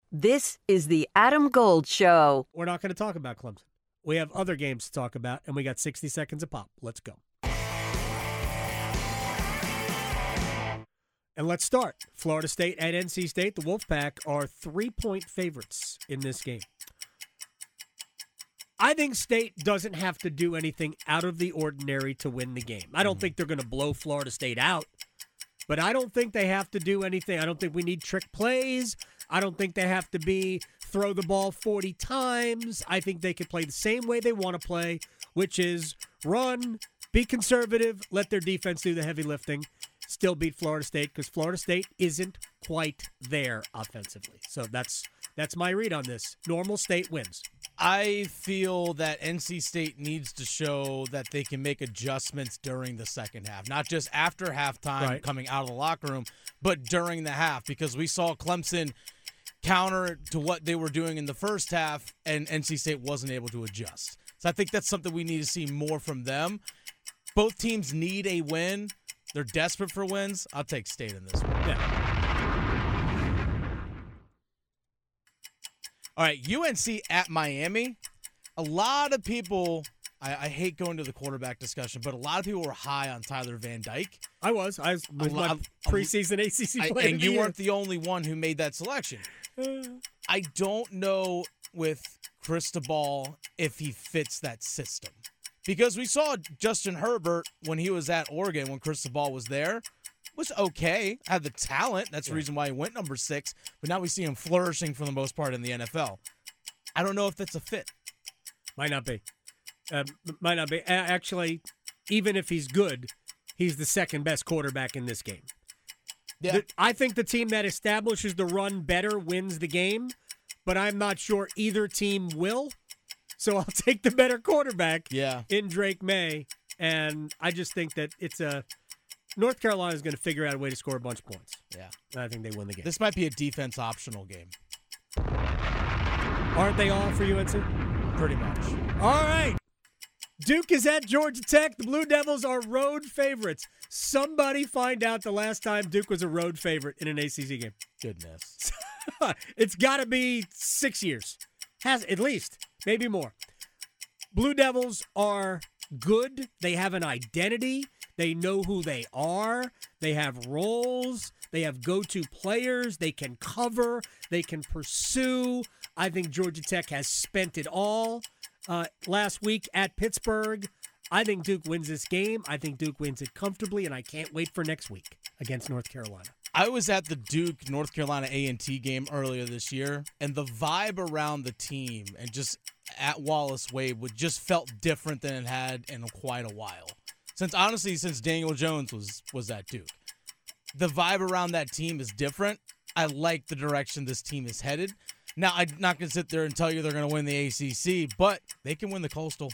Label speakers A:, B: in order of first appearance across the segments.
A: This is the Adam Gold Show.
B: We're not going to talk about Clemson. We have other games to talk about, and we got 60 seconds a pop. Let's go. And let's start. Florida State at NC State. The Wolfpack are 3-point favorites in this game. I think State doesn't have to do anything out of the ordinary to win the game. I don't think they're going to blow Florida State out, but I don't think they have to do anything. I don't think we need trick plays. I don't think they have to throw the ball 40 times. I think they could play the same way they want to play, which is run, be conservative, let their defense do the heavy lifting, still beat Florida State because Florida State isn't quite there offensively. So that's my read on this. Normal State wins.
C: I feel that NC State needs to show that they can make adjustments during the second half, not just after halftime coming out of the locker room, but during the half, because we saw Clemson counter to what they were doing in the first half, and NC State wasn't able to adjust. So I think that's something we need to see more from them. Both teams need a win. They're desperate for wins. I'll take State in this one.
B: Yeah.
C: All right, UNC at Miami. A lot of people, I hate going to the quarterback discussion, but a lot of people were high on Tyler Van Dyke.
B: I was my preseason ACC player.
C: And you weren't the only one who made that selection. I don't know with Cristobal if he fits that system. Because we saw Justin Herbert when he was at Oregon, when Cristobal was there, was okay, had the talent. That's the reason why he went number 6. But now we see him flourishing for the most part in the NFL. I don't know if that's a fit.
B: Might not be. Actually, even if he's good, he's the second best quarterback in this game.
C: Yeah.
B: I think the team that establishes the run better wins the game, but I'm not sure either team will. So I'll take the better quarterback in Drake May. And I just think that North Carolina is going to figure out a way to score a bunch of points.
C: Yeah.
B: And I think they win the game.
C: This might be a defense optional game.
B: Aren't they all for UNC?
C: Pretty much.
B: All right. Duke is at Georgia Tech. The Blue Devils are road favorites. Somebody find out the last time Duke was a road favorite in an ACC game.
C: Goodness.
B: It's got to be 6 years. Has at least. Maybe more. Blue Devils are good. They have an identity. They know who they are. They have roles. They have go-to players. They can cover. They can pursue. I think Georgia Tech has spent it all last week at Pittsburgh. I think Duke wins this game. I think Duke wins it comfortably, and I can't wait for next week against North Carolina.
C: I was at the Duke-North Carolina A&T game earlier this year, and the vibe around the team and just at Wallace Wade just felt different than it had in quite a while. Since Daniel Jones was at Duke. The vibe around that team is different. I like the direction this team is headed. Now, I'm not going to sit there and tell you they're going to win the ACC, but they can win the Coastal.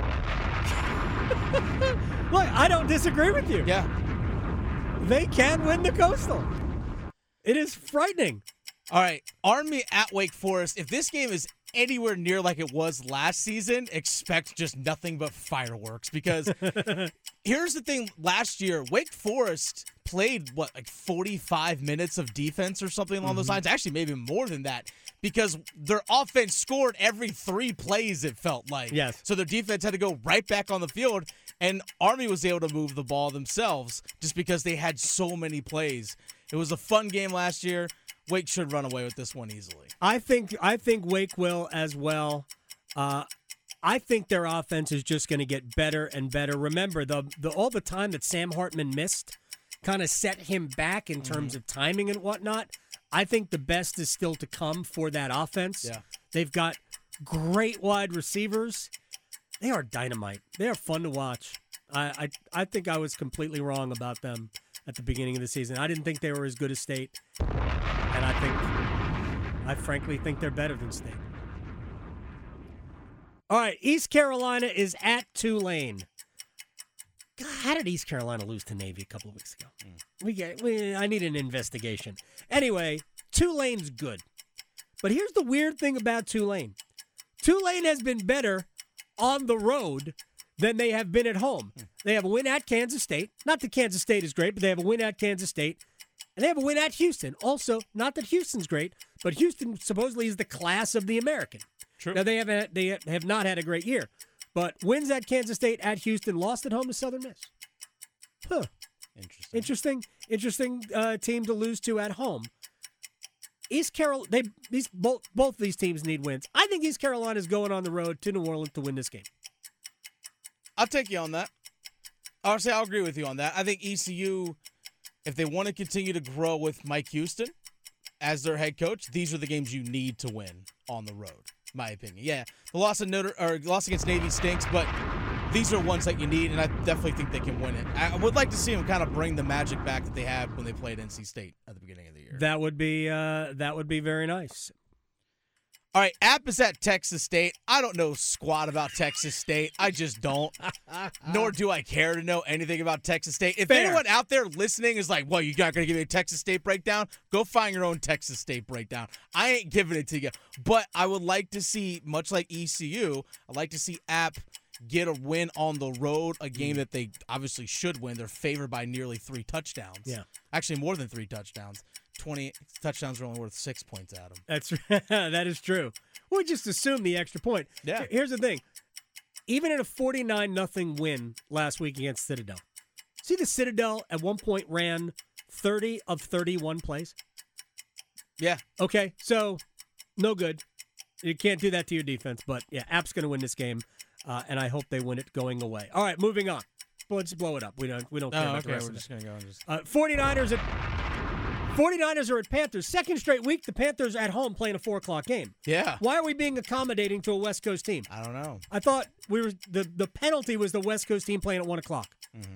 B: Look, I don't disagree with you.
C: Yeah.
B: They can win the Coastal. It is frightening.
C: All right, Army at Wake Forest. If this game is anywhere near like it was last season, expect just nothing but fireworks. Because here's the thing. Last year, Wake Forest played, 45 minutes of defense or something along those lines? Actually, maybe more than that. Because their offense scored every 3 plays, it felt like.
B: Yes.
C: So their defense had to go right back on the field, and Army was able to move the ball themselves just because they had so many plays. It was a fun game last year. Wake should run away with this one easily.
B: I think Wake will as well. I think their offense is just going to get better and better. Remember, all the time that Sam Hartman missed kind of set him back in terms of timing and whatnot. I think the best is still to come for that offense.
C: Yeah.
B: They've got great wide receivers. They are dynamite. They are fun to watch. I think I was completely wrong about them at the beginning of the season. I didn't think they were as good as State. And I frankly think they're better than State. All right, East Carolina is at Tulane. God, how did East Carolina lose to Navy a couple of weeks ago? I need an investigation. Anyway, Tulane's good. But here's the weird thing about Tulane. Tulane has been better on the road than they have been at home. They have a win at Kansas State. Not that Kansas State is great, but they have a win at Kansas State. And they have a win at Houston. Also, not that Houston's great, But Houston supposedly is the class of the American.
C: True.
B: Now, they have not had a great year. But wins at Kansas State, at Houston, lost at home to Southern Miss. Huh. Interesting team to lose to at home. East Carolina, both these teams need wins. I think East Carolina is going on the road to New Orleans to win this game.
C: I'll take you on that. Honestly, I'll agree with you on that. I think ECU, if they want to continue to grow with Mike Houston as their head coach, these are the games you need to win on the road, in my opinion. Yeah, the loss against Navy stinks, but these are ones that you need, and I definitely think they can win it. I would like to see them kind of bring the magic back that they had when they played NC State at the beginning of the year.
B: That would be very nice.
C: All right, App is at Texas State. I don't know squat about Texas State. I just don't. Nor do I care to know anything about Texas State. If anyone out there listening is like, well, you're not going to give me a Texas State breakdown, go find your own Texas State breakdown. I ain't giving it to you. But I would like to see, much like ECU, I'd like to see App get a win on the road, a game that they obviously should win. They're favored by nearly 3 touchdowns.
B: Yeah.
C: Actually, more than 3 touchdowns. 20 touchdowns are only worth 6 points, Adam.
B: That is true. We just assume the extra point.
C: Yeah.
B: Here's the thing. Even in a 49-0 win last week against Citadel, see the Citadel at one point ran 30 of 31 plays?
C: Yeah.
B: Okay, so no good. You can't do that to your defense, but yeah, App's going to win this game, and I hope they win it going away. All right, moving on. Let's blow it up. We don't care about the rest
C: we're
B: of
C: just going to go.
B: 49ers are at Panthers. Second straight week, the Panthers are at home playing a 4 o'clock game.
C: Yeah.
B: Why are we being accommodating to a West Coast team?
C: I don't know.
B: I thought the penalty was the West Coast team playing at 1 o'clock.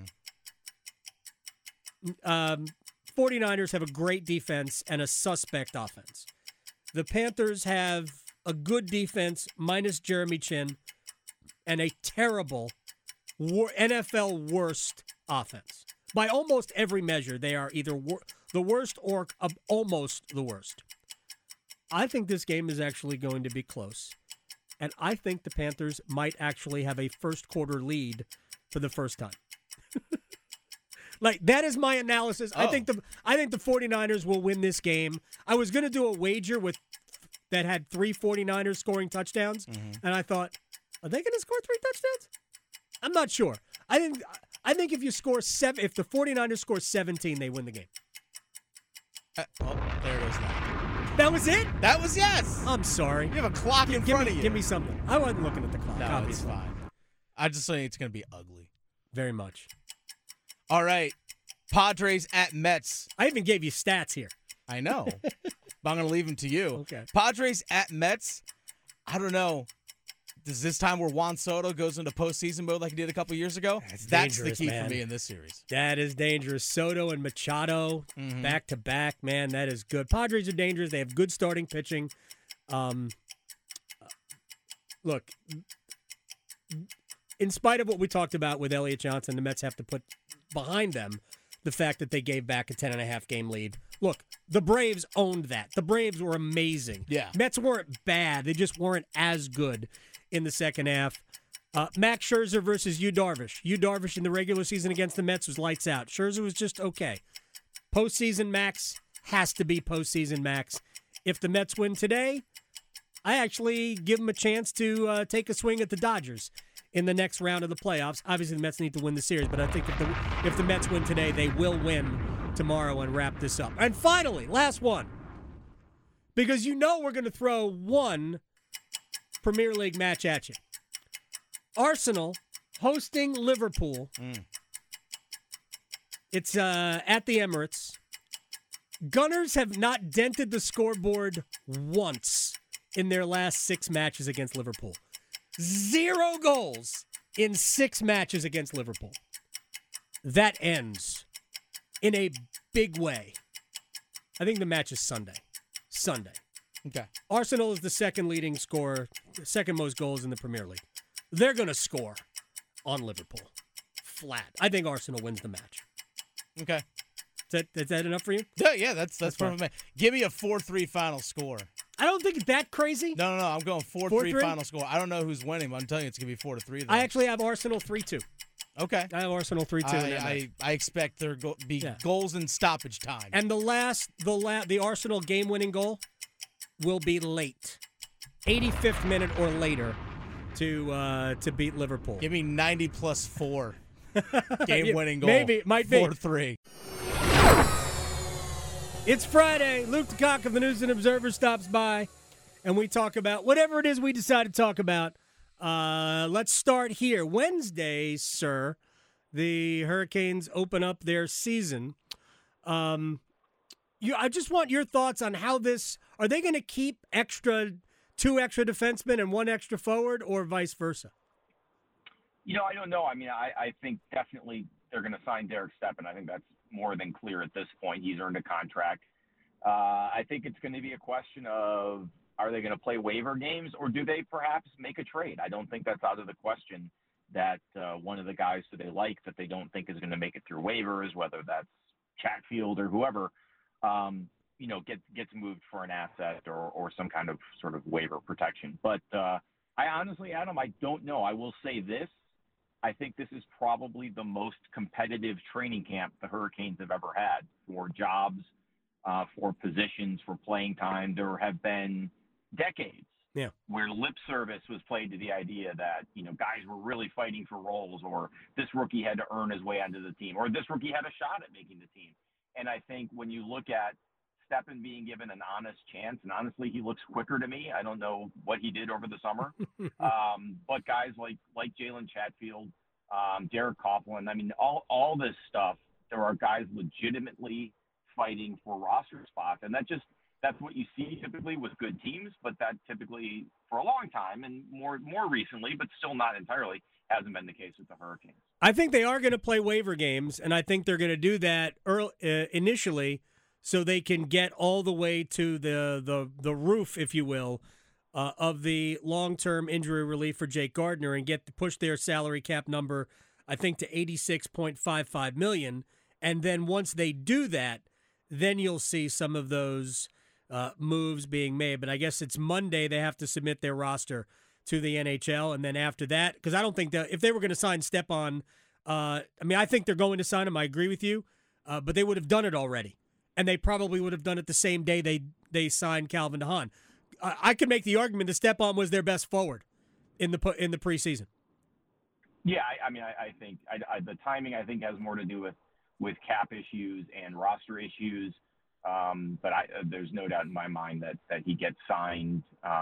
B: 49ers have a great defense and a suspect offense. The Panthers have a good defense minus Jeremy Chin and a terrible NFL worst offense. By almost every measure, they are either the worst or almost the worst. I think this game is actually going to be close. And I think the Panthers might actually have a first quarter lead for the first time. Like, that is my analysis.
C: Oh.
B: I think the 49ers will win this game. I was going to do a wager that had 3 49ers scoring touchdowns, and I thought, are they going to score 3 touchdowns? I'm not sure. I think if the 49ers score 17, they win the game.
C: There it is now.
B: That was it?
C: That was yes.
B: I'm sorry.
C: You have a clock in front of you.
B: Give me something. I wasn't looking at the clock.
C: No,
B: obviously.
C: it's fine. I just think it's going to be ugly.
B: Very much.
C: All right. Padres at Mets.
B: I even gave you stats here.
C: I know. But I'm going to leave them to you.
B: Okay.
C: Padres at Mets. I don't know. Is this time where Juan Soto goes into postseason mode like he did a couple years ago? That's the key for me in this series.
B: That is dangerous. Soto and Machado back to back, man. That is good. Padres are dangerous. They have good starting pitching. Look, in spite of what we talked about with Elliott Johnson, the Mets have to put behind them the fact that they gave back a 10.5 game lead. Look, the Braves owned that. The Braves were amazing.
C: Yeah.
B: Mets weren't bad. They just weren't as good in the second half. Max Scherzer versus Yu Darvish. Yu Darvish in the regular season against the Mets was lights out. Scherzer was just okay. Postseason Max has to be postseason Max. If the Mets win today, I actually give them a chance to take a swing at the Dodgers in the next round of the playoffs. Obviously, the Mets need to win the series, but I think if the Mets win today, they will win tomorrow and wrap this up. And finally, last one, because you know we're going to throw one Premier League match at you. Arsenal hosting Liverpool. It's at the Emirates. Gunners have not dented the scoreboard once in their last 6 matches against Liverpool. 0 goals in 6 matches against Liverpool. That ends in a big way. I think the match is Sunday.
C: Okay.
B: Arsenal is the second leading scorer, second most goals in the Premier League. They're going to score on Liverpool. Flat. I think Arsenal wins the match.
C: Okay.
B: Is that enough for you?
C: Yeah, that's perfect. Give me a 4-3 final score.
B: I don't think it's that crazy.
C: No. I'm going 4-3 final score. I don't know who's winning, but I'm telling you it's going to be 4-3.
B: I actually have Arsenal 3-2.
C: Okay.
B: I have Arsenal 3-2.
C: I expect there be goals in stoppage time.
B: And the Arsenal game-winning goal will be late, 85th minute or later, to beat Liverpool.
C: Give me 90 plus 4. Game-winning goal.
B: Maybe, it might be.
C: 4-3.
B: It's Friday. Luke DeCock of the News and Observer stops by, and we talk about whatever it is we decide to talk about. Let's start here. Wednesday, sir, the Hurricanes open up their season. I just want your thoughts on how this – are they going to keep two extra defensemen and one extra forward, or vice versa?
D: I don't know. I mean, I think definitely they're going to sign Derek Stepan. I think that's more than clear at this point. He's earned a contract. I think it's going to be a question of, are they going to play waiver games, or do they perhaps make a trade? I don't think that's out of the question that one of the guys that they like that they don't think is going to make it through waivers, whether that's Chatfield or whoever, gets moved for an asset or some kind of sort of waiver protection. But I honestly, Adam, I don't know. I will say this. I think this is probably the most competitive training camp the Hurricanes have ever had for jobs, for positions, for playing time. There have been decades where lip service was played to the idea that, guys were really fighting for roles, or this rookie had to earn his way onto the team, or this rookie had a shot at making the team. And I think when you look at Stepan being given an honest chance, and honestly, he looks quicker to me. I don't know what he did over the summer. But guys like Jalen Chatfield, Derek Coughlin, I mean, all this stuff, there are guys legitimately fighting for roster spots. And that's what you see typically with good teams, but that typically for a long time and more recently, but still not entirely, hasn't been the case with the Hurricanes.
B: I think they are going to play waiver games, and I think they're going to do that initially so they can get all the way to the roof, if you will, of the long-term injury relief for Jake Gardiner and push their salary cap number, I think, to $86.55 million. And then once they do that, then you'll see some of those moves being made. But I guess it's Monday they have to submit their roster to the NHL, and then after that, because I don't think that if they were going to sign Stepan, I think they're going to sign him. I agree with you, but they would have done it already, and they probably would have done it the same day they signed Calvin DeHaan. I could make the argument that Stepan was their best forward in the preseason.
D: Yeah, I think the timing I think has more to do with cap issues and roster issues, but there's no doubt in my mind that he gets signed.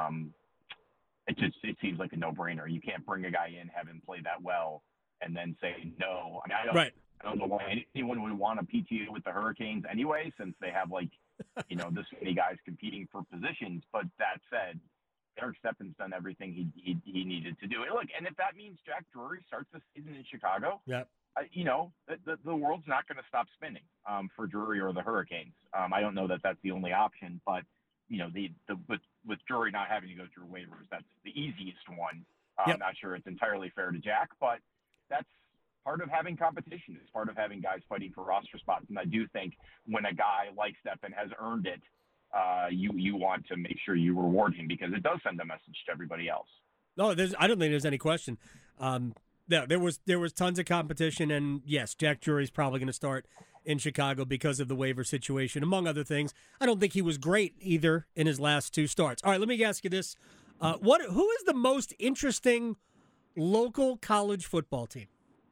D: It seems like a no-brainer. You can't bring a guy in, have him play that well, and then say no. I mean, I don't know why anyone would want a PTO with the Hurricanes anyway, since they have this many guys competing for positions. But that said, Derek Stepan's done everything he needed to do. And look, and if that means Jack Drury starts the season in Chicago, the world's not going to stop spinning for Drury or the Hurricanes. I don't know that that's the only option, but with Drury not having to go through waivers, that's the easiest one. I'm not sure it's entirely fair to Jack, but that's part of having competition. It's part of having guys fighting for roster spots. And I do think when a guy like Stepan has earned it, you want to make sure you reward him, because it does send a message to everybody else.
B: No, I don't think there's any question. There was tons of competition, and yes, Jack Drury's probably going to start in Chicago because of the waiver situation, among other things. I don't think he was great either in his last two starts. All right, let me ask you this: who is the most interesting local college football team?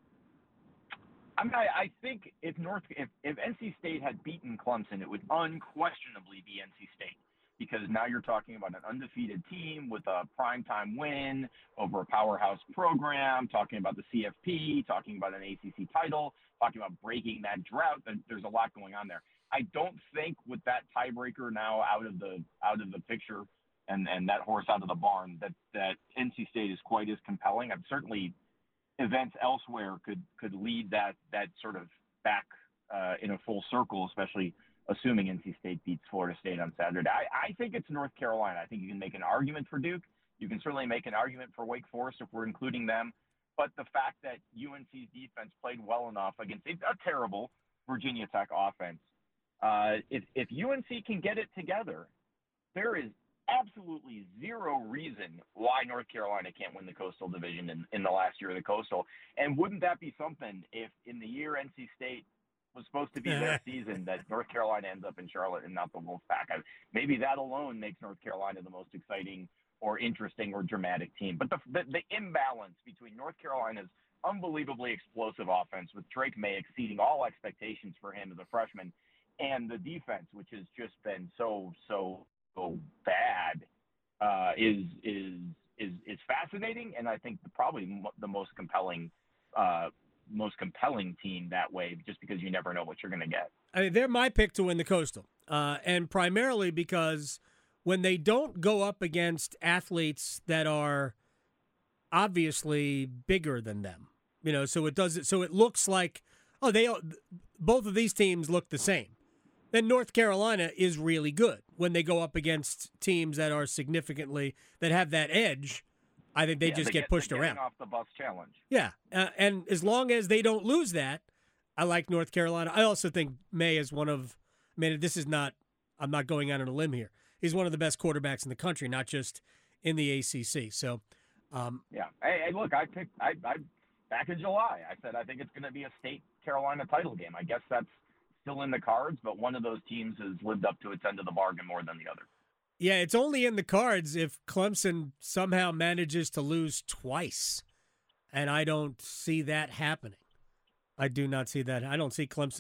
D: I think if NC State had beaten Clemson, it would unquestionably be NC State, because now you're talking about an undefeated team with a primetime win over a powerhouse program, talking about the CFP, talking about an ACC title, talking about breaking that drought. There's a lot going on there. I don't think with that tiebreaker now out of the picture and that horse out of the barn, that NC State is quite as compelling. I'm certainly events elsewhere could lead that sort of back in a full circle, especially assuming NC State beats Florida State on Saturday. I think it's North Carolina. I think you can make an argument for Duke. You can certainly make an argument for Wake Forest if we're including them. But the fact that UNC's defense played well enough against a terrible Virginia Tech offense, if UNC can get it together, there is absolutely zero reason why North Carolina can't win the Coastal Division in the last year of the Coastal. And wouldn't that be something if in the year NC State was supposed to be their season that North Carolina ends up in Charlotte and not the Wolfpack. Maybe that alone makes North Carolina the most exciting or interesting or dramatic team. But the imbalance between North Carolina's unbelievably explosive offense with Drake May exceeding all expectations for him as a freshman and the defense, which has just been so bad, is fascinating, and I think probably the most compelling team that way, just because you never know what you're going to get.
B: I mean, they're my pick to win the Coastal, and primarily because when they don't go up against athletes that are obviously bigger than them, so it looks like both of these teams look the same. Then North Carolina is really good when they go up against teams that are that have that edge. I think they get pushed around.
D: Off the bus challenge.
B: Yeah, and as long as they don't lose that, I like North Carolina. I also think May is I'm not going out on a limb here. He's one of the best quarterbacks in the country, not just in the ACC. So,
D: yeah. Hey, look, I back in July, I said I think it's going to be a state Carolina title game. I guess that's still in the cards, but one of those teams has lived up to its end of the bargain more than the other.
B: Yeah, it's only in the cards if Clemson somehow manages to lose twice, and I don't see that happening. I do not see that. I don't see Clemson.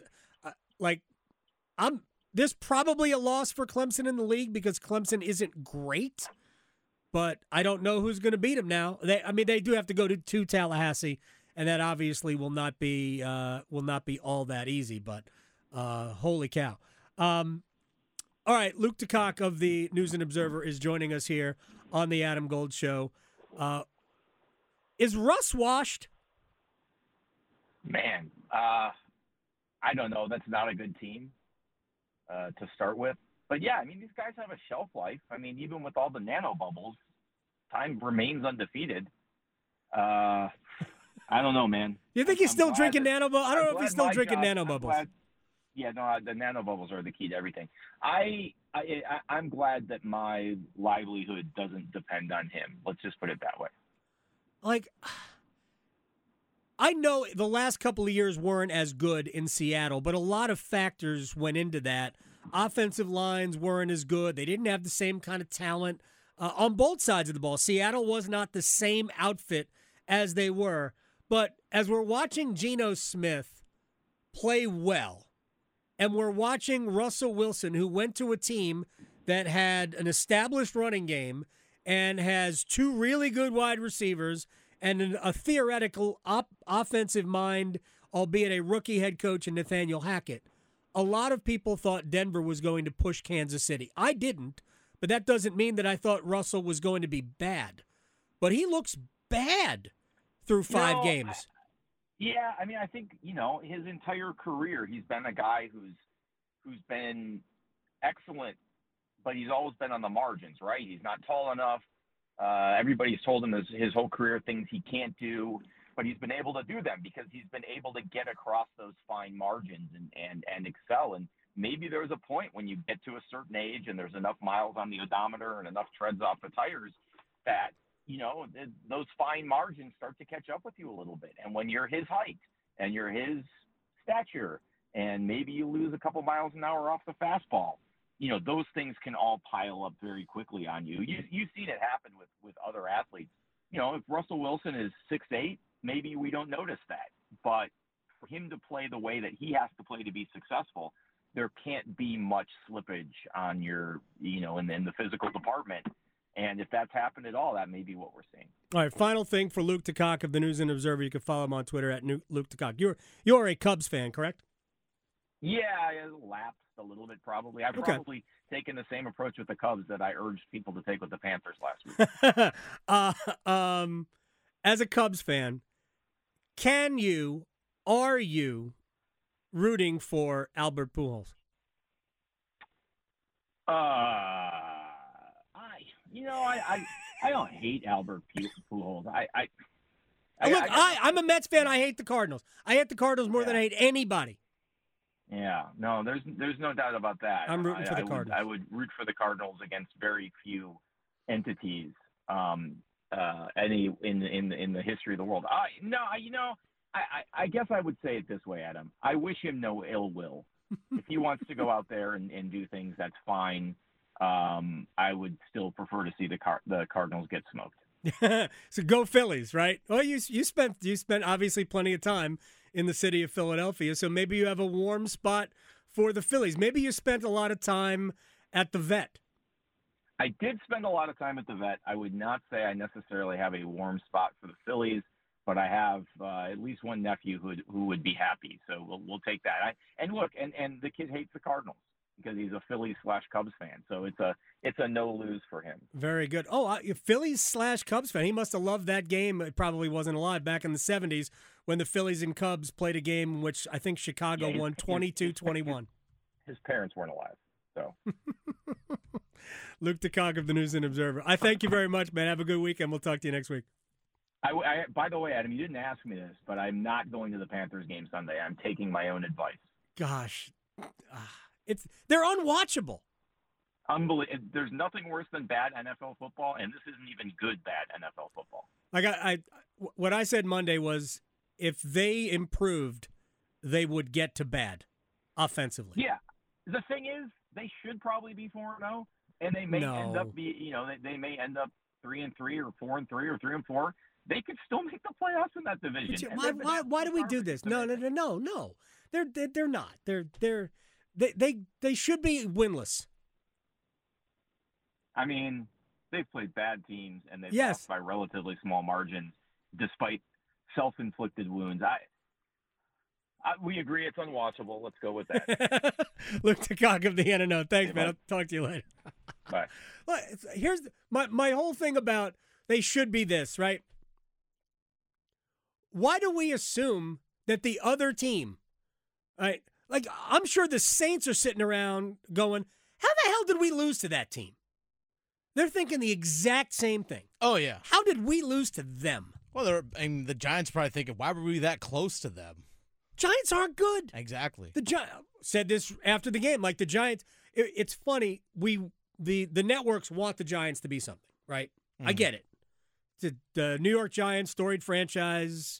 B: There's probably a loss for Clemson in the league because Clemson isn't great, but I don't know who's going to beat them now. They do have to go to Tallahassee, and that obviously will not be all that easy. But holy cow! All right, Luke DeCock of the News and Observer is joining us here on the Adam Gold Show. Is Russ washed?
D: Man, I don't know. That's not a good team to start with. But, yeah, these guys have a shelf life. Even with all the nano bubbles, time remains undefeated. I don't know, man.
B: You think he's still drinking nano bubbles? I don't know if he's still drinking nano bubbles.
D: Yeah, no, the nano bubbles are the key to everything. I'm glad that my livelihood doesn't depend on him. Let's just put it that way.
B: I know the last couple of years weren't as good in Seattle, but a lot of factors went into that. Offensive lines weren't as good. They didn't have the same kind of talent on both sides of the ball. Seattle was not the same outfit as they were. But as we're watching Geno Smith play well, and we're watching Russell Wilson, who went to a team that had an established running game and has two really good wide receivers and a theoretical offensive mind, albeit a rookie head coach in Nathaniel Hackett. A lot of people thought Denver was going to push Kansas City. I didn't, but that doesn't mean that I thought Russell was going to be bad. But he looks bad through 5 games.
D: Yeah, I think, his entire career he's been a guy who's been excellent, but he's always been on the margins, right? He's not tall enough. Everybody's told him his whole career things he can't do, but he's been able to do them because he's been able to get across those fine margins and excel. And maybe there's a point when you get to a certain age and there's enough miles on the odometer and enough treads off the tires that, those fine margins start to catch up with you a little bit. And when you're his height and you're his stature and maybe you lose a couple miles an hour off the fastball, those things can all pile up very quickly on you. You've seen it happen with other athletes. If Russell Wilson is 6'8", maybe we don't notice that. But for him to play the way that he has to play to be successful, there can't be much slippage on your, in the physical department. And if that's happened at all, that may be what we're seeing.
B: All right, final thing for Luke DeCock of the News and Observer. You can follow him on Twitter at Luke DeCock. You're a Cubs fan, correct?
D: Yeah, I lapsed a little bit probably. I've probably taken the same approach with the Cubs that I urged people to take with the Panthers last week.
B: As a Cubs fan, are you rooting for Albert Pujols?
D: I don't hate Albert Pujols.
B: I'm a Mets fan. I hate the Cardinals. I hate the Cardinals more than I hate anybody.
D: Yeah, no, there's no doubt about that.
B: I'm rooting for the Cardinals.
D: I would root for the Cardinals against very few entities, any in the history of the world. I guess I would say it this way, Adam. I wish him no ill will. If he wants to go out there and do things, that's fine. I would still prefer to see the Cardinals get smoked.
B: So go Phillies, right? Well, you spent obviously plenty of time in the city of Philadelphia, so maybe you have a warm spot for the Phillies. Maybe you spent a lot of time at the Vet.
D: I did spend a lot of time at the Vet. I would not say I necessarily have a warm spot for the Phillies, but I have at least one nephew who would be happy. So we'll take that. And the kid hates the Cardinals because he's a Phillies/Cubs fan. So it's a no lose for him.
B: Very good. Oh, Phillies/Cubs fan. He must have loved that game. It probably wasn't alive back in the 70s when the Phillies and Cubs played a game in which I think Chicago won 22-21.
D: His parents weren't alive. So.
B: Luke DeCock of the News and Observer. I thank you very much, man. Have a good weekend. We'll talk to you next week.
D: By the way, Adam, you didn't ask me this, but I'm not going to the Panthers game Sunday. I'm taking my own advice.
B: Gosh, they're unwatchable.
D: Unbelievable. There's nothing worse than bad NFL football, and this isn't even good bad NFL football.
B: What I said Monday was if they improved, they would get to bad offensively.
D: Yeah. The thing is, they should probably be 4-0, and they may end up they may end up 3-3 or 4-3 or 3-4. They could still make the playoffs in that division.
B: Why do we do this? No. They're not. They should be winless.
D: I mean, they've played bad teams and they've lost by relatively small margins, despite self-inflicted wounds. We agree it's unwatchable. Let's go with that.
B: Luke DeCock of the NNO. Thanks, man. I'll talk to you later.
D: Bye.
B: Here's my whole thing about they should be this, right? Why do we assume that the other team, right? Like, I'm sure the Saints are sitting around going, how the hell did we lose to that team? They're thinking the exact same thing.
C: Oh, yeah.
B: How did we lose to them?
C: Well, the Giants are probably thinking, why were we that close to them?
B: Giants aren't good.
C: Exactly.
B: Said this after the game. Like the Giants, it's funny. The networks want the Giants to be something, right? Mm-hmm. I get it. The New York Giants, storied franchise,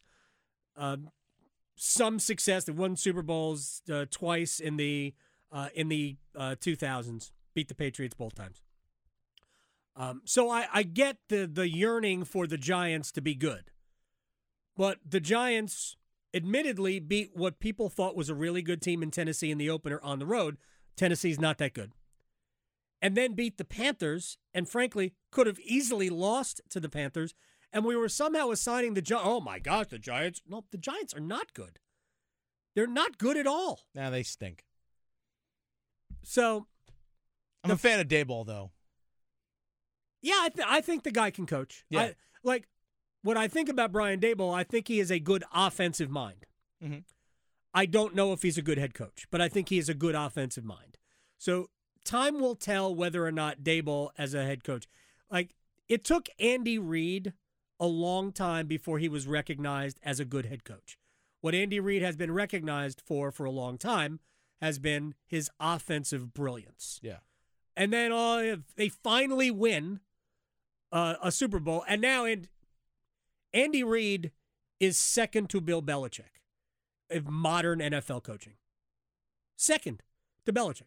B: some success. They won Super Bowls twice in the 2000s. Beat the Patriots both times. So I get the yearning for the Giants to be good, but the Giants admittedly beat what people thought was a really good team in Tennessee in the opener on the road. Tennessee's not that good. And then beat the Panthers, and frankly, could have easily lost to the Panthers. And we were somehow assigning the Giants. Oh, my gosh, the Giants. No, the Giants are not good. They're not good at all.
C: Nah, they stink.
B: So.
C: I'm a fan of Daboll, though.
B: Yeah, I think the guy can coach.
C: Yeah.
B: What I think about Brian Daboll, I think he has a good offensive mind.
C: Mm-hmm.
B: I don't know if he's a good head coach, but I think he has a good offensive mind. So time will tell whether or not Daboll as a head coach. Like, it took Andy Reid a long time before he was recognized as a good head coach. What Andy Reid has been recognized for a long time has been his offensive brilliance.
C: Yeah.
B: And then they finally win a Super Bowl, and now Andy Reid is second to Bill Belichick of modern NFL coaching. Second to Belichick.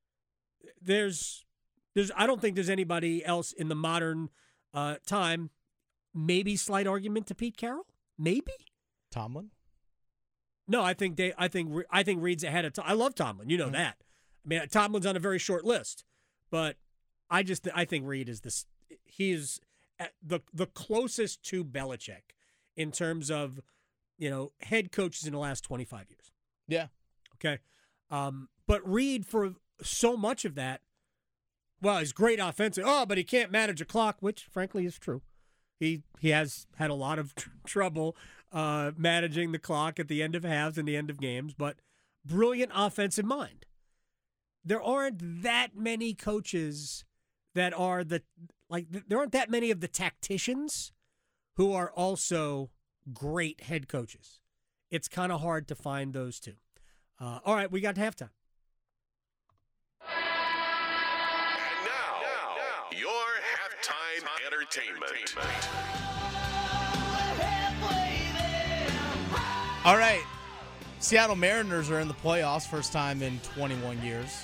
B: I don't think there's anybody else in the modern time. Maybe slight argument to Pete Carroll. Maybe
C: Tomlin.
B: No, I think Reid's ahead of. I love Tomlin. You know that. I mean, Tomlin's on a very short list, but I think Reid is this. He's the closest to Belichick in terms of head coaches in the last 25 years.
C: Yeah.
B: Okay. But Reid, for so much of that, well, he's great offensive. Oh, but he can't manage a clock, which frankly is true. He has had a lot of trouble managing the clock at the end of halves and the end of games, but brilliant offensive mind. There aren't that many coaches that are there aren't that many of the tacticians who are also great head coaches. It's kind of hard to find those two. All right, we got halftime.
E: And now your halftime entertainment.
C: All right. Seattle Mariners are in the playoffs, first time in 21 years.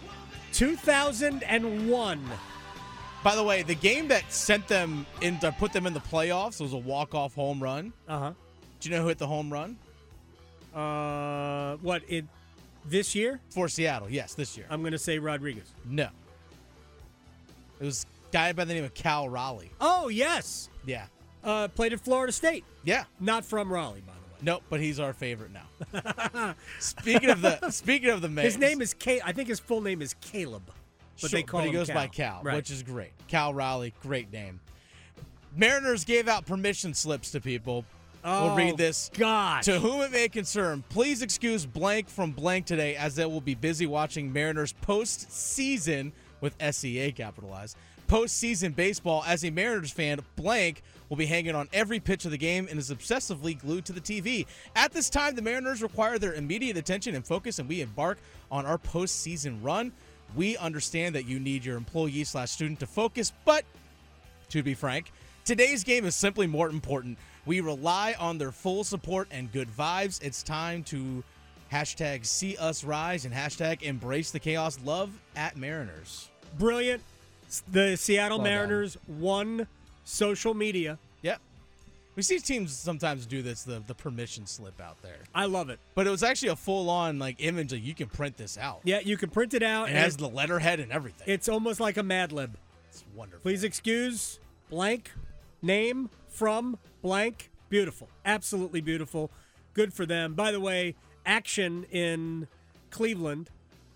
B: 2001.
C: By the way, the game that sent them in to put them in the playoffs was a walk-off home run.
B: Uh-huh.
C: Do you know who hit the home run?
B: This year?
C: For Seattle, yes, this year.
B: I'm going to say Rodriguez.
C: No. It was a guy by the name of Cal Raleigh.
B: Oh, yes.
C: Yeah.
B: Played at Florida State.
C: Yeah.
B: Not from Raleigh, by the way.
C: Nope, but he's our favorite now. Speaking of the man,
B: his name is I think his full name is Caleb, but they call him
C: he goes
B: Cal.
C: by Cal,
B: right.
C: which is great. Cal Raleigh, great name. Mariners gave out permission slips to people. We'll read this.
B: God.
C: To whom it may concern, please excuse blank from blank today, as they will be busy watching Mariners postseason with SEA capitalized. Postseason baseball. As a Mariners fan, blank will be hanging on every pitch of the game and is obsessively glued to the TV. At this time, the Mariners require their immediate attention and focus, and we embark on our postseason run. We understand that you need your employee/student to focus, but to be frank, today's game is simply more important. We rely on their full support and good vibes. It's time to hashtag see us rise and hashtag embrace the chaos. Love at Mariners.
B: Brilliant. The Seattle
C: Well
B: Mariners won social media.
C: Yep. We see teams sometimes do this, the permission slip out there.
B: I love it.
C: But it was actually a full-on image. Like, you can print this out.
B: Yeah, you can print it out.
C: It has the letterhead and everything.
B: It's almost like a Mad Lib.
C: It's wonderful.
B: Please excuse blank name from blank. Beautiful. Absolutely beautiful. Good for them. By the way, action in Cleveland.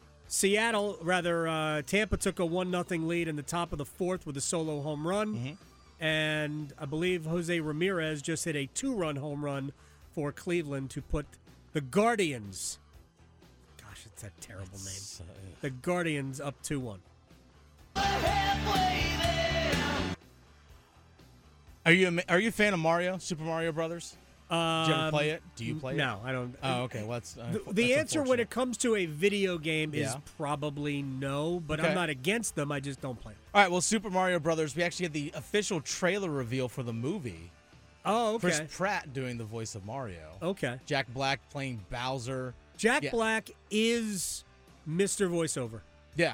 B: Tampa took a 1-0 lead in the top of the fourth with a solo home run.
C: Mm-hmm.
B: And I believe Jose Ramirez just hit a 2-run home run for Cleveland to put the Guardians. Gosh, it's that terrible name. The Guardians up 2-1.
C: Are you a fan of Mario, Super Mario Brothers? Did you ever play it? Do you play it?
B: No, I don't.
C: Oh, okay. Well,
B: The answer when it comes to a video game is probably no, but
C: Okay.
B: I'm not against them. I just don't play them.
C: All right. Well, Super Mario Brothers. We actually had the official trailer reveal for the movie.
B: Oh, okay.
C: Chris Pratt doing the voice of Mario.
B: Okay.
C: Jack Black playing Bowser.
B: Jack
C: Yeah.
B: Black is Mr. Voiceover.
C: Yeah.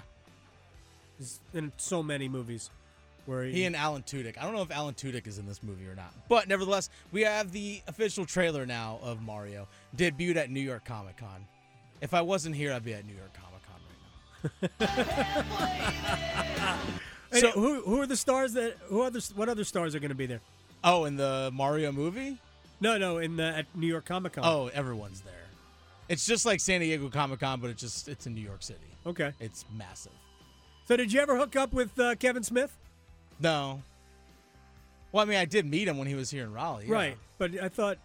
B: He's in so many movies. Where
C: He and Alan Tudyk. I don't know if Alan Tudyk is in this movie or not. But nevertheless, we have the official trailer now of Mario. Debuted at New York Comic Con. If I wasn't here, I'd be at New York Comic Con right now.
B: So who are the stars what other stars are going to be there?
C: Oh, in the Mario movie?
B: No, at New York Comic Con.
C: Oh, everyone's there. It's just like San Diego Comic Con, but it's in New York City.
B: Okay.
C: It's massive.
B: So did you ever hook up with Kevin Smith?
C: No. Well, I mean, I did meet him when he was here in Raleigh. Yeah.
B: Right, but I thought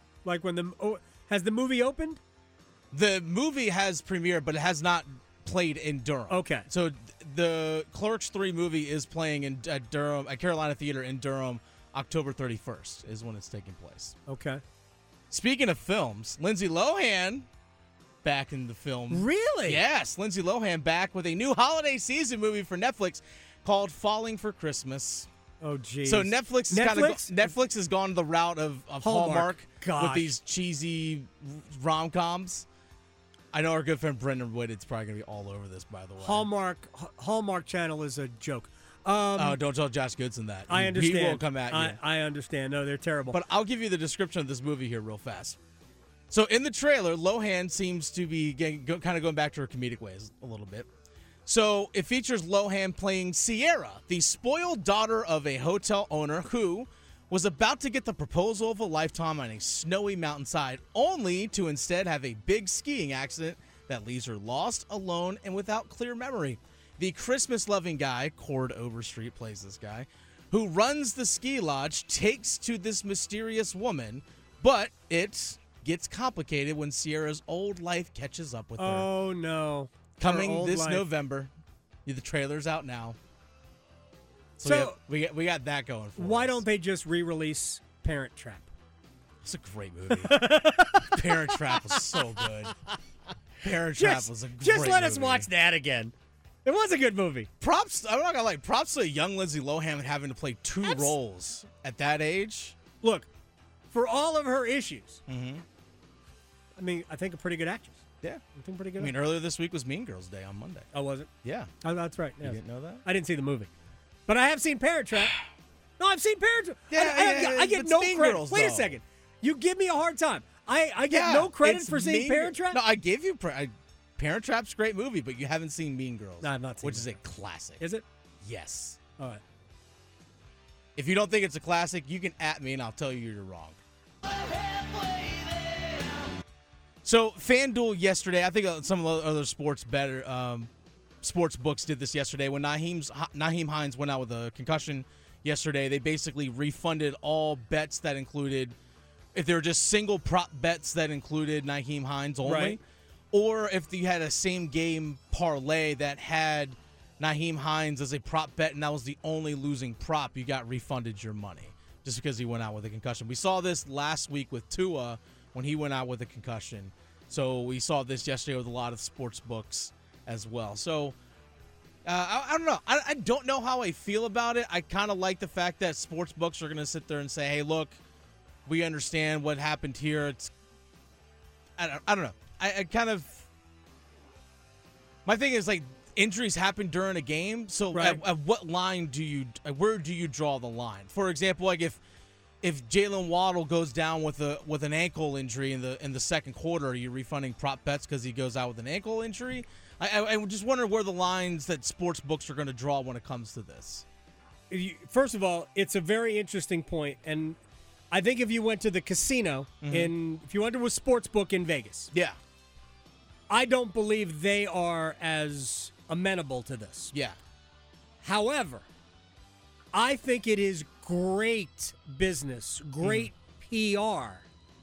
B: has the movie opened?
C: The movie has premiered, but it has not played in Durham.
B: Okay.
C: So the Clerks 3 movie is playing at Durham, at Carolina Theater in Durham, October 31st is when it's taking place.
B: Okay.
C: Speaking of films, Lindsay Lohan back in the film.
B: Really?
C: Yes, Lindsay Lohan back with a new holiday season movie for Netflix called Falling for Christmas.
B: Oh, geez.
C: So Netflix has gone the route of Hallmark with these cheesy rom-coms. I know our good friend Brendan Wood is probably going to be all over this, by the way.
B: Hallmark Channel is a joke.
C: Don't tell Josh Goodson that.
B: I understand.
C: He will come at you.
B: I understand. No, they're terrible.
C: But I'll give you the description of this movie here real fast. So in the trailer, Lohan seems to be kind of going back to her comedic ways a little bit. So it features Lohan playing Sierra, the spoiled daughter of a hotel owner who was about to get the proposal of a lifetime on a snowy mountainside, only to instead have a big skiing accident that leaves her lost, alone, and without clear memory. The Christmas-loving guy, Cord Overstreet plays this guy, who runs the ski lodge, takes to this mysterious woman, but it gets complicated when Sierra's old life catches up with her.
B: Oh, no.
C: Coming this November. The trailer's out now. So we got that going for us.
B: Why don't they just re-release Parent Trap?
C: It's a great movie. Parent Trap was so good. Parent Trap was a great movie.
B: Just let us watch that again. It was a good movie.
C: Props, I'm not going to lie, props to a young Lindsay Lohan having to play two roles at that age.
B: Look, for all of her issues, I mean, I think a pretty good actress.
C: Yeah.
B: I think pretty good.
C: I mean, earlier this week was Mean Girls Day on Monday.
B: Oh, was it?
C: Yeah.
B: Oh, that's right. Yes.
C: You didn't know that?
B: I didn't see the movie, but I have seen Parent Trap. No, I've seen Parent Trap.
C: Yeah,
B: I get
C: it's
B: no
C: Mean
B: credit.
C: Girls,
B: Wait a
C: though.
B: second. You give me a hard time. I get no credit
C: it's
B: for seeing Parent Trap.
C: No, I gave you Parent Trap's a great movie, but you haven't seen Mean Girls.
B: No, I've not seen
C: which
B: it.
C: is a classic.
B: Is it?
C: Yes.
B: All right.
C: If you don't think it's a classic, you can at me and I'll tell you you're wrong. So FanDuel yesterday, I think some of the other sports books did this yesterday. When Nyheim Hines went out with a concussion yesterday, they basically refunded all bets that included, if they were just single prop bets that included Nyheim Hines only,
B: Right.
C: or if you had a same game parlay that had Nyheim Hines as a prop bet and that was the only losing prop, you got refunded your money just because he went out with a concussion. We saw this last week with Tua when he went out with a concussion. So we saw this yesterday with a lot of sports books as well. So I don't know. I don't know how I feel about it. I kind of like the fact that sports books are going to sit there and say, hey, look, we understand what happened here. I don't know. I kind of, my thing is like injuries happen during a game. So
B: Right.
C: at what line where do you draw the line? For example, like if Jalen Waddle goes down with an ankle injury in the second quarter, are you refunding prop bets because he goes out with an ankle injury? I just wonder where the lines that sports books are going to draw when it comes to this.
B: First of all, it's a very interesting point, and I think if you went to the casino if you went to a sports book in Vegas,
C: Yeah,
B: I don't believe they are as amenable to this.
C: yeah,
B: However, I think it is great business, great PR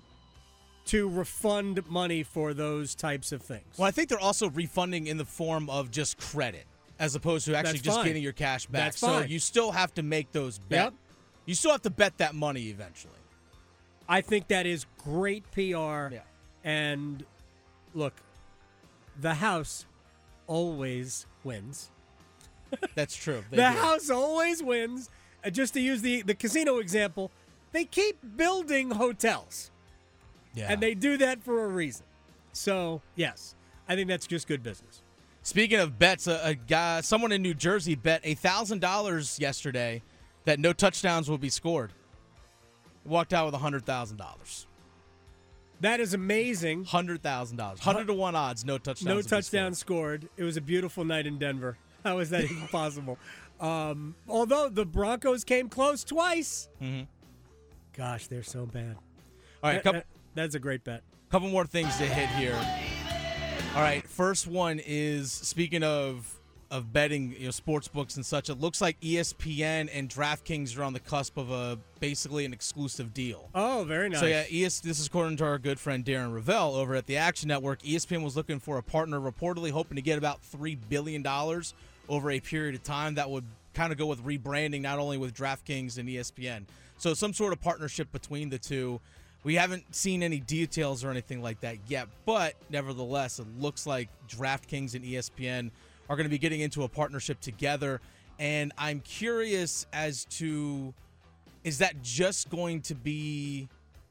B: to refund money for those types of things.
C: Well, I think they're also refunding in the form of just credit, as opposed to actually
B: That's
C: just
B: fine.
C: getting your cash back.
B: That's
C: so
B: fine.
C: you still have to make those bets.
B: Yep.
C: You still have to bet that money eventually.
B: I think that is great PR.
C: Yeah.
B: And look, the house always wins.
C: That's true. They
B: The
C: do.
B: house always wins. Just to use the casino example, they keep building hotels.
C: Yeah.
B: And they do that for a reason. So, yes, I think that's just good business.
C: Speaking of bets, someone in New Jersey bet $1,000 yesterday that no touchdowns will be scored. Walked out with $100,000.
B: That is amazing.
C: $100,000. 100-1 odds, no touchdowns.
B: No
C: will be
B: touchdowns scored. It was a beautiful night in Denver. How is that even possible? Although the Broncos came close twice.
C: Mm-hmm.
B: Gosh, they're so bad.
C: All right,
B: That's a great bet.
C: couple more things to hit here. All right, first one is, speaking of betting, sports books and such, it looks like ESPN and DraftKings are on the cusp of basically an exclusive deal.
B: Oh, very nice.
C: So yeah, this is according to our good friend Darren Ravel over at the Action Network. ESPN was looking for a partner, reportedly hoping to get about $3 billion over a period of time. That would kind of go with rebranding, not only with DraftKings and ESPN. So some sort of partnership between the two. We haven't seen any details or anything like that yet, but nevertheless, it looks like DraftKings and ESPN are going to be getting into a partnership together. And I'm curious as to, is that just going to be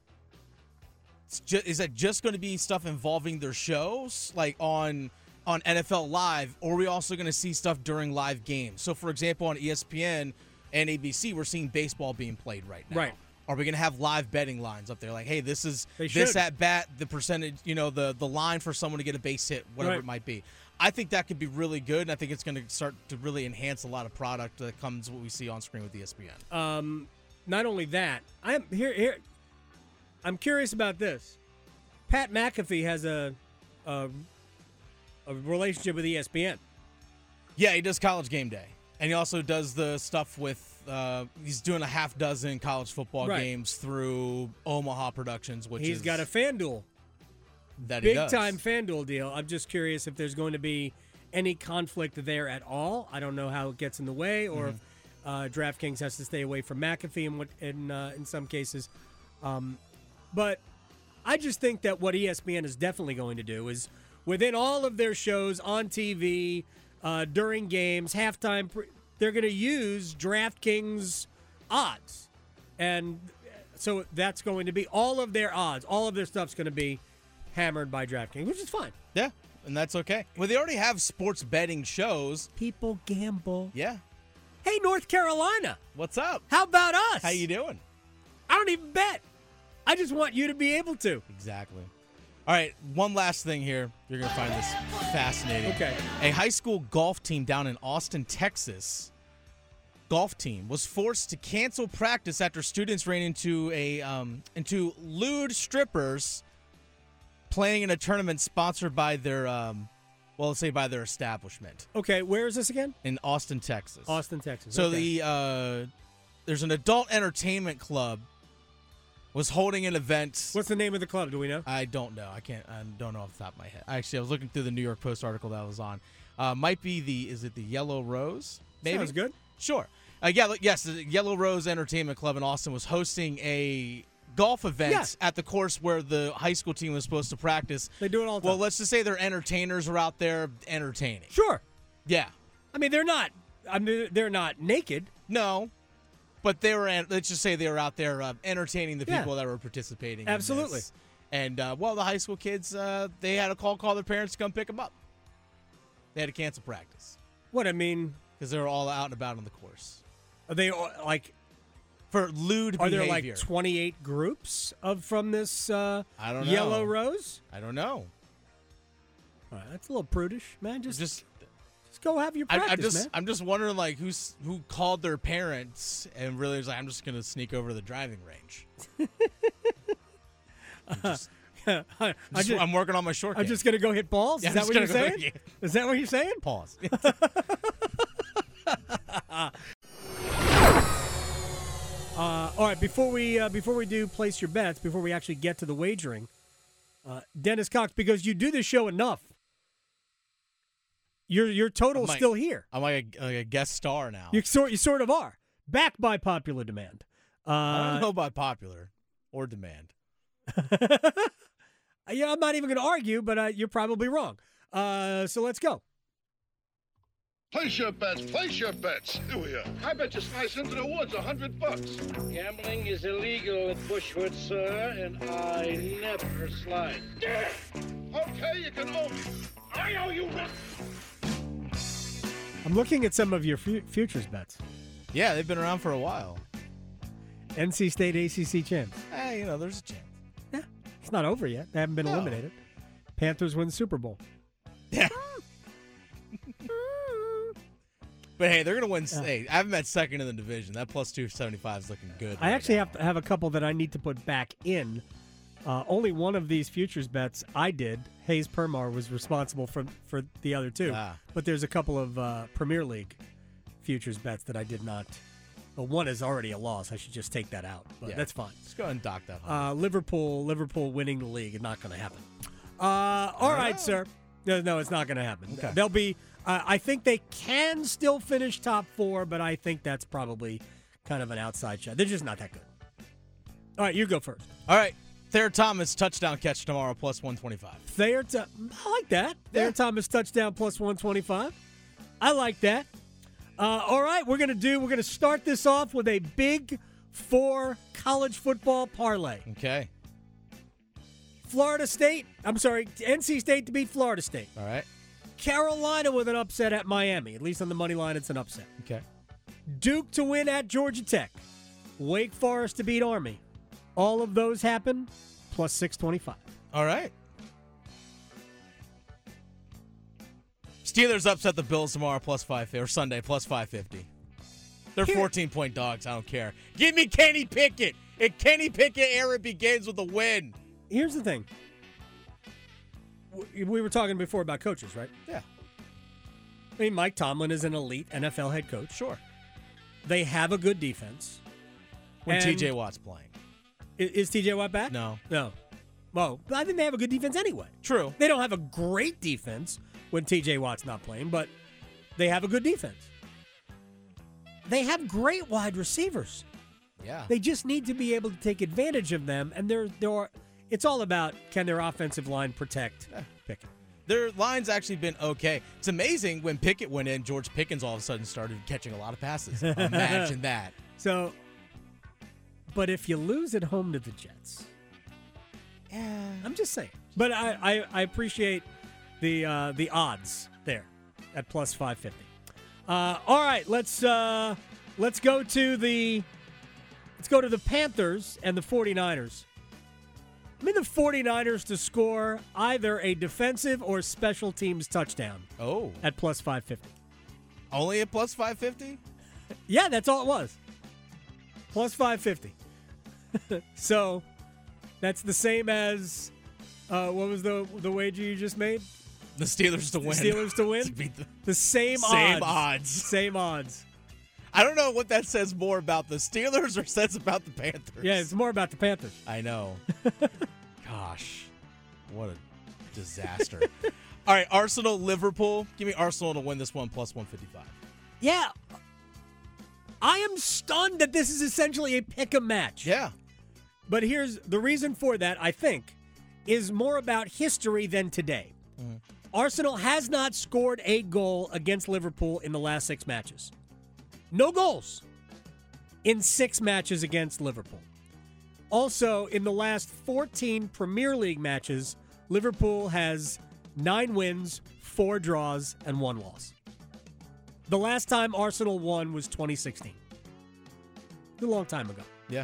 C: stuff involving their shows, like on NFL Live, or are we also going to see stuff during live games? So, for example, on ESPN and ABC, we're seeing baseball being played right now.
B: Right.
C: Are we going to have live betting lines up there? Like, hey, this is
B: They
C: this
B: should.
C: at bat, the percentage, the line for someone to get a base hit, whatever
B: Right.
C: it might be. I think that could be really good, and I think it's going to start to really enhance a lot of product that comes what we see on screen with ESPN.
B: Not only that, I'm here. I'm curious about this. Pat McAfee has a relationship with ESPN.
C: Yeah, he does College Game Day, and he also does the stuff with. He's doing a half dozen college football
B: Right.
C: games through Omaha Productions, which
B: He's got a FanDuel,
C: that he does.
B: big-time FanDuel deal. I'm just curious if there's going to be any conflict there at all. I don't know how it gets in the way, or if DraftKings has to stay away from McAfee in some cases. But I just think that what ESPN is definitely going to do is, within all of their shows on TV, during games, halftime, they're going to use DraftKings odds. And so that's going to be all of their odds. All of their stuff's going to be hammered by DraftKings, which is fine.
C: Yeah, and that's okay. Well, they already have sports betting shows.
B: People gamble.
C: Yeah.
B: Hey, North Carolina,
C: What's up?
B: how about us?
C: How you doing?
B: I don't even bet. I just want you to be able to.
C: Exactly. All right, one last thing here. You're going to find this fascinating.
B: Okay.
C: A high school golf team down in Austin, Texas, was forced to cancel practice after students ran into lewd strippers playing in a tournament sponsored by their let's say by their establishment
B: Okay, where is this again?
C: in Austin, Texas.
B: Austin, Texas.
C: So
B: okay.
C: there's an adult entertainment club was holding an event.
B: What's the name of the club? Do we know?
C: I don't know. I don't know off the top of my head. Actually, I was looking through the New York Post article that was on. Might be is it the Yellow Rose? Maybe.
B: Sounds good.
C: Sure. The Yellow Rose Entertainment Club in Austin was hosting a golf event at the course where the high school team was supposed to practice.
B: They do it all the time.
C: Well, let's just say their entertainers are out there entertaining.
B: Sure.
C: Yeah.
B: I mean, they're not naked.
C: No. But let's just say they were out there entertaining the people that were participating.
B: Absolutely.
C: In this. And, the high school kids, they had a call their parents to come pick them up. They had to cancel practice.
B: What, I mean?
C: Because they were all out and about on the course.
B: Are they like...
C: For lewd
B: Are
C: behavior.
B: there like 28 groups from this
C: I don't know.
B: Yellow Rose?
C: I don't know.
B: All right, that's a little prudish, man. Just
C: Just
B: go have your practice, man.
C: I'm just wondering, like, who called their parents and really was like, I'm just going to sneak over to the driving range. I'm working on my short
B: I'm
C: game.
B: just going to go hit balls?
C: Yeah,
B: Is that what you're saying?
C: Yeah.
B: Is that what you're saying?
C: Pause.
B: All right, before we do place your bets, before we actually get to the wagering, Dennis Cox, because you do this show enough, your total's still here.
C: I'm like a guest star now.
B: You sort of are. Back by popular demand.
C: I don't know about popular or demand.
B: Yeah, I'm not even going to argue, but you're probably wrong. So let's go.
F: Place your bets. Place your bets. Here we are. I bet you slice into the woods $100.
G: Gambling is illegal at Bushwood, sir, and I never slide.
F: Okay, you can own me. I owe you one.
B: I'm looking at some of your futures bets.
C: Yeah, they've been around for a while.
B: NC State ACC champs.
C: Hey, there's a chance.
B: Yeah, it's not over yet. They haven't been eliminated. Panthers win the Super Bowl.
C: Yeah. But hey, they're gonna win. Hey, I haven't met second in the division. That plus 275 is looking good.
B: I actually have a couple that I need to put back in. Only one of these futures bets I did. Hayes Permar was responsible for the other two. But there's a couple of Premier League futures bets that I did not. Well, one is already a loss. I should just take that out. But that's fine.
C: Just go ahead and dock that.
B: Liverpool winning the league is not going to happen. All right, sir. No, it's not going to happen.
C: Okay.
B: They'll be. I think they can still finish top 4, but I think that's probably kind of an outside shot. They're just not that good. All right, you go first.
C: All right. Thayer Thomas touchdown catch tomorrow plus 125.
B: I like that. Thayer Thomas touchdown plus 125. I like that. All right, we're gonna start this off with a Big 4 college football parlay.
C: Okay.
B: NC State to beat Florida State.
C: All right.
B: Carolina with an upset at Miami. At least on the money line, it's an upset.
C: Okay.
B: Duke to win at Georgia Tech. Wake Forest to beat Army. All of those happen, plus 625.
C: All right. Steelers upset the Bills tomorrow plus 550, or Sunday plus 550. They're 14-point dogs. I don't care. Give me Kenny Pickett. At Kenny Pickett era begins with a win.
B: Here's the thing. We were talking before about coaches, right?
C: Yeah.
B: I mean, Mike Tomlin is an elite NFL head coach.
C: Sure.
B: They have a good defense.
C: When T.J. Watt's playing.
B: Is T.J. Watt back?
C: No.
B: Well, I think they have a good defense anyway.
C: True.
B: They don't have a great defense when T.J. Watt's not playing, but they have a good defense. They have great wide receivers.
C: Yeah.
B: They just need to be able to take advantage of them, and it's all about, can their offensive line protect Pickett?
C: Their line's actually been okay. It's amazing when Pickett went in, George Pickens all of a sudden started catching a lot of passes. Imagine that.
B: So, but if you lose at home to the Jets, I'm just saying. But I appreciate the odds there at plus 550. All right, let's go to the Panthers and the 49ers. I mean, the 49ers to score either a defensive or special teams touchdown.
C: Oh.
B: At plus 550.
C: Only at plus 550?
B: Yeah, that's all it was. Plus 550. So that's the same as what was the wager you just made?
C: The Steelers to win.
B: Steelers to win?
C: To beat
B: the same odds. Same odds.
C: I don't know what that says more about the Steelers or says about the Panthers.
B: Yeah, it's more about the Panthers.
C: I know. Gosh, what a disaster. All right, Arsenal, Liverpool. Give me Arsenal to win this one plus 155.
B: Yeah. I am stunned that this is essentially a pick-em match.
C: Yeah.
B: But here's the reason for that, I think, is more about history than today. Mm-hmm. Arsenal has not scored a goal against Liverpool in the last 6 matches. No goals in 6 matches against Liverpool. Also, in the last 14 Premier League matches, Liverpool has 9 wins, 4 draws, and 1 loss. The last time Arsenal won was 2016. A long time ago.
C: Yeah.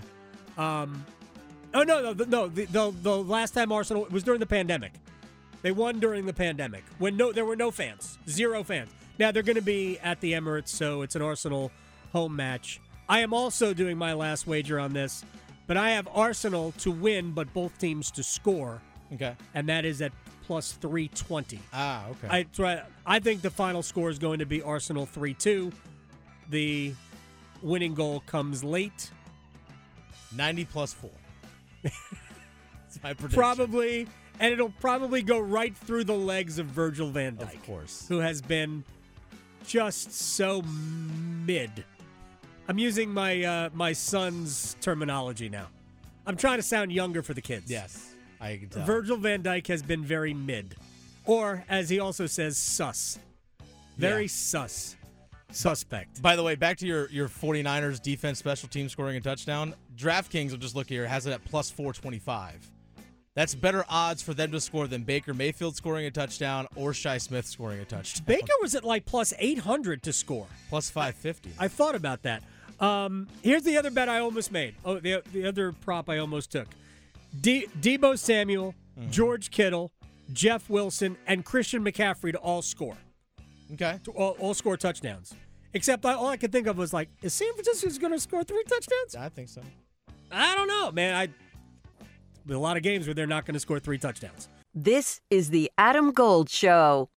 B: The last time Arsenal was during the pandemic. They won during the pandemic when there were no fans, 0 fans. Now they're going to be at the Emirates, so it's an Arsenal home match. I am also doing my last wager on this, but I have Arsenal to win, but both teams to score.
C: Okay.
B: And that is at plus 320.
C: Ah, okay.
B: I think the final score is going to be Arsenal 3-2. The winning goal comes late.
C: 90 plus 4. That's my prediction.
B: Probably. And it'll probably go right through the legs of Virgil van Dijk.
C: Of course.
B: Who has been just so mid. I'm using my son's terminology now. I'm trying to sound younger for the kids.
C: Yes, I can tell.
B: Virgil van Dijk has been very mid. Or, as he also says, sus. Very sus. Suspect.
C: By the way, back to your 49ers defense special team scoring a touchdown. DraftKings, will just look here, has it at plus 425. That's better odds for them to score than Baker Mayfield scoring a touchdown or Shi Smith scoring a touchdown.
B: Baker was at like plus 800 to score.
C: Plus 550.
B: I thought about that. Here's the other bet I almost made. Oh, the other prop I almost took. Deebo Samuel, George Kittle, Jeff Wilson, and Christian McCaffrey to all score.
C: Okay.
B: To all score touchdowns. Except all I could think of was like, is San Francisco going to score 3 touchdowns?
C: I think so.
B: I don't know, man. A lot of games where they're not going to score 3 touchdowns.
A: This is the Adam Gold Show.